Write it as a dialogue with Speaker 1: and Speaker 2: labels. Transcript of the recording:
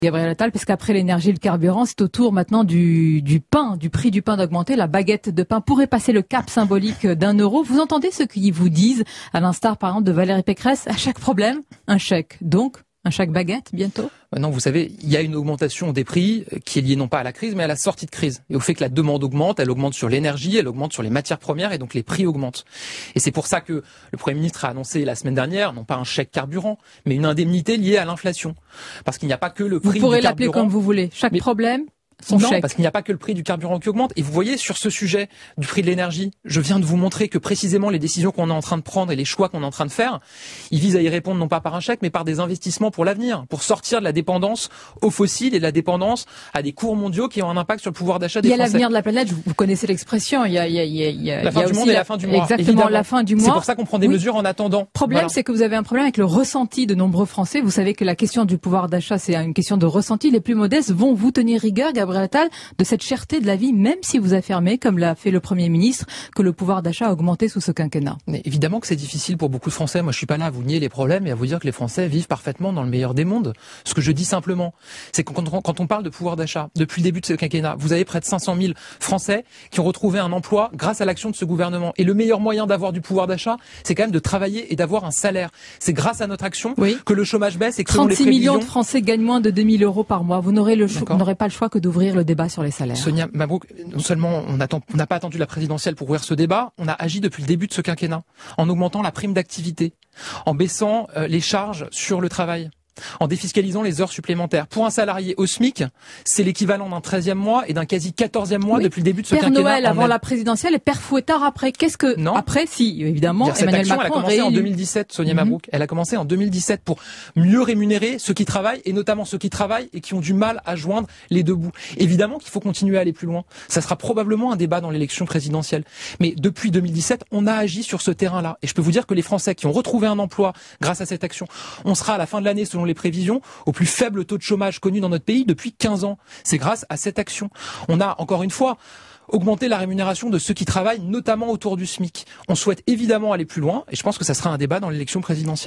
Speaker 1: Gabriel Attal, parce qu'après l'énergie et le carburant, c'est au tour maintenant du pain, du prix du pain d'augmenter. La baguette de pain pourrait passer le cap symbolique d'1 euro. Vous entendez ce qu'ils vous disent, à l'instar par exemple de Valérie Pécresse, à chaque problème, un chèque. Donc, un chèque baguette bientôt?
Speaker 2: Non, vous savez, il y a une augmentation des prix qui est liée non pas à la crise, mais à la sortie de crise. Et au fait que la demande augmente, elle augmente sur l'énergie, elle augmente sur les matières premières, et donc les prix augmentent. Et c'est pour ça que le Premier ministre a annoncé la semaine dernière, non pas un chèque carburant, mais une indemnité liée à l'inflation. Parce qu'il n'y a pas que le prix du carburant.
Speaker 1: Vous pourrez l'appeler comme vous voulez. Chaque problème, son
Speaker 2: non,
Speaker 1: chèque.
Speaker 2: parce qu'il n'y a pas que le prix du carburant qui augmente. Et vous voyez, sur ce sujet du prix de l'énergie, je viens de vous montrer que précisément les décisions qu'on est en train de prendre et les choix qu'on est en train de faire, ils visent à y répondre non pas par un chèque, mais par des investissements pour l'avenir, pour sortir de la dépendance aux fossiles et de la dépendance à des cours mondiaux qui ont un impact sur le pouvoir d'achat des Français.
Speaker 1: Il y a l'avenir de la planète, vous connaissez l'expression. Il y a
Speaker 2: la fin du monde et la fin du mois.
Speaker 1: Exactement,
Speaker 2: évidemment.
Speaker 1: la fin du mois.
Speaker 2: C'est pour ça qu'on prend des mesures en attendant.
Speaker 1: Le problème, c'est que vous avez un problème avec le ressenti de nombreux Français. Vous savez que la question du pouvoir d'achat, c'est une question de ressenti. Les plus modestes vont vous tenir rigueur, Gabriel Attal, de cette cherté de la vie, même si vous affirmez, comme l'a fait le Premier ministre, que le pouvoir d'achat a augmenté sous ce quinquennat.
Speaker 2: Mais évidemment que c'est difficile pour beaucoup de Français. Moi, je suis pas là à vous nier les problèmes et à vous dire que les Français vivent parfaitement dans le meilleur des mondes. Ce que je dis simplement, c'est que quand on parle de pouvoir d'achat, depuis le début de ce quinquennat, vous avez près de 500 000 Français qui ont retrouvé un emploi grâce à l'action de ce gouvernement. Et le meilleur moyen d'avoir du pouvoir d'achat, c'est quand même de travailler et d'avoir un salaire. C'est grâce à notre action que le chômage baisse et que selon les prévisions...
Speaker 1: 36 millions de Français gagnent moins de 2 000 euros par mois. vous n'aurez pas le choix que d'ouvrir le débat sur les salaires.
Speaker 2: Sonia Mabrouk, non seulement on n'a pas attendu la présidentielle pour ouvrir ce débat, on a agi depuis le début de ce quinquennat en augmentant la prime d'activité, en baissant les charges sur le travail, en défiscalisant les heures supplémentaires. Pour un salarié au SMIC, c'est l'équivalent d'un 13e mois et d'un quasi 14e mois depuis le début de ce quinquennat.
Speaker 1: Père Noël avant la présidentielle et Père Fouettard après. Qu'est-ce que...
Speaker 2: Non.
Speaker 1: Après, si, évidemment, Emmanuel Macron
Speaker 2: elle a commencé en 2017, Sonia Mabrouk. Elle a commencé en 2017 pour mieux rémunérer ceux qui travaillent, et notamment ceux qui travaillent et qui ont du mal à joindre les deux bouts. Évidemment qu'il faut continuer à aller plus loin. Ça sera probablement un débat dans l'élection présidentielle. Mais depuis 2017, on a agi sur ce terrain-là. Et je peux vous dire que les Français qui ont retrouvé un emploi grâce à cette action, on sera à la fin de l'année, selon les prévisions, au plus faible taux de chômage connu dans notre pays depuis 15 ans. C'est grâce à cette action. On a, encore une fois, augmenté la rémunération de ceux qui travaillent, notamment autour du SMIC. On souhaite évidemment aller plus loin, et je pense que ça sera un débat dans l'élection présidentielle.